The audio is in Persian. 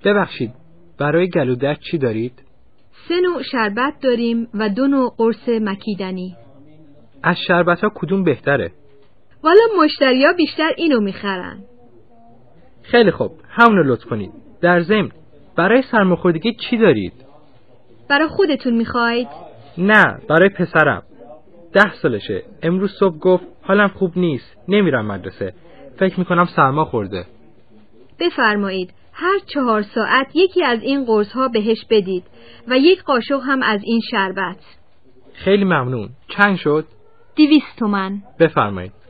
ببخشید، برای گلودرد چی دارید؟ 3 نوع شربت داریم و 2 نوع قرص مکیدنی. از شربت‌ها کدوم بهتره؟ والا مشتریا بیشتر اینو میخرن. خیلی خوب، همونو لطف کنید. در ضمن برای سرماخوردگی چی دارید؟ برای خودتون میخواید؟ نه، برای پسرم. 10 سالشه. امروز صبح گفت حالم خوب نیست، نمیرم مدرسه. فکر میکنم سرما خورده. بفرمایید، هر 4 ساعت یکی از این قرص ها بهش بدید و 1 قاشق هم از این شربت. خیلی ممنون. چند شد؟ 200 تومن. بفرمایید.